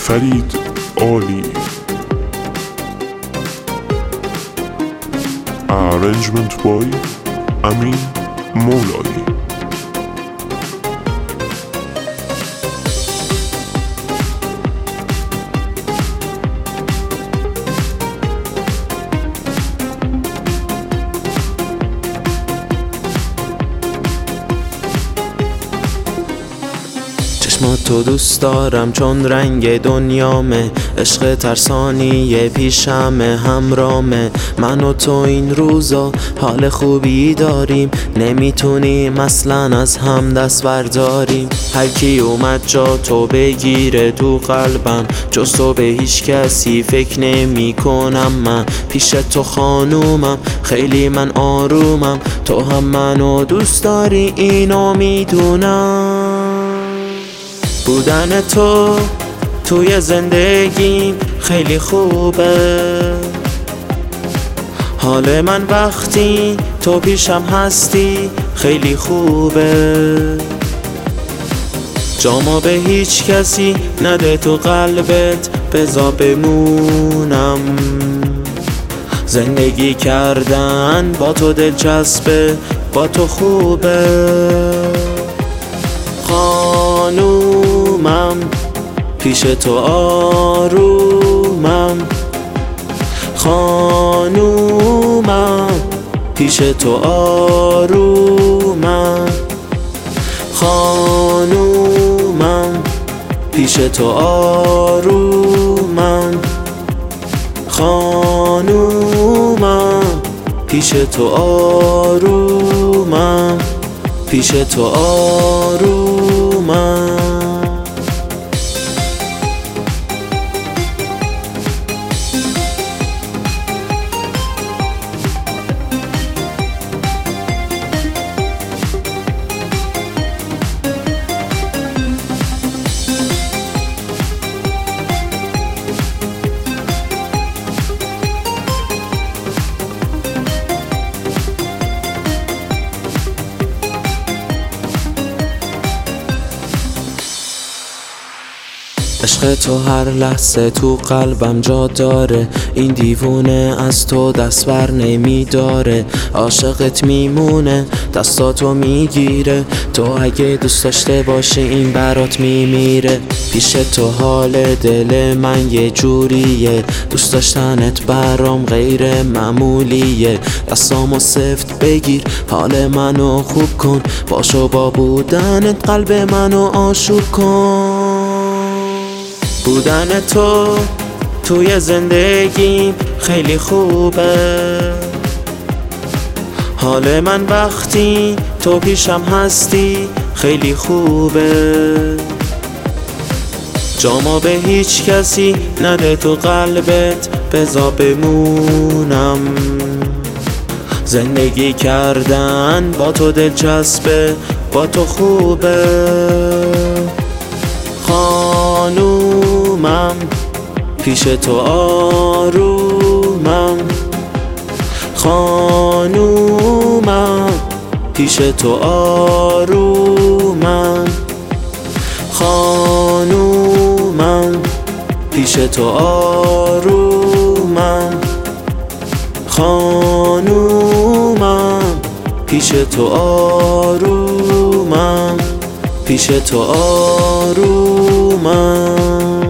فرید عالی. Arrangement by امین مولایی. چشماتو دوست دارم چون رنگ دنیامه، عشق ترسانی پیشمه همرامه. من و تو این روزا حال خوبی داریم، نمیتونیم اصلا از هم دست برداریم. هر کی اومد جا تو بگیره تو قلبم، جز تو به هیچ کسی فکر نمی کنم. من پیش تو خانومم، خیلی من آرومم، تو هم منو دوست داری اینو میدونم. بودن تو توی زندگیم خیلی خوبه، حال من وقتی تو پیشم هستی خیلی خوبه. جامو به هیچ کسی نده تو قلبت، بذار بمونم. زندگی کردن با تو دلچسبه، با تو خوبه. خانومم پیش تو آرومم، خانومم پیش تو آرومم، خانومم پیش تو آرومم، خانومم پیش تو آرومم، پیش تو آرومم. عشق تو هر لحظه تو قلبم جا داره، این دیوونه از تو دست بر نمی داره. عاشقت میمونه دستاتو میگیره، تو اگه دوست داشته باشه این برات میمیره. پیش تو حال دل من یه جوریه، دوست داشتنت برام غیر معمولیه. دستامو سفت بگیر حال منو خوب کن، باشو با بودنت قلب منو آشوب کن. بودن تو توی زندگیم خیلی خوبه، حال من وقتی تو پیشم هستی خیلی خوبه. جامو به هیچ کسی نده تو قلبت، بذار بمونم. زندگی کردن با تو دلچسبه، با تو خوبه. خانومم پیش تو آرومم، خانومم پیش تو آرومم، خانومم پیش تو آرومم، خانومم پیش تو آرومم، پیش تو آرومم.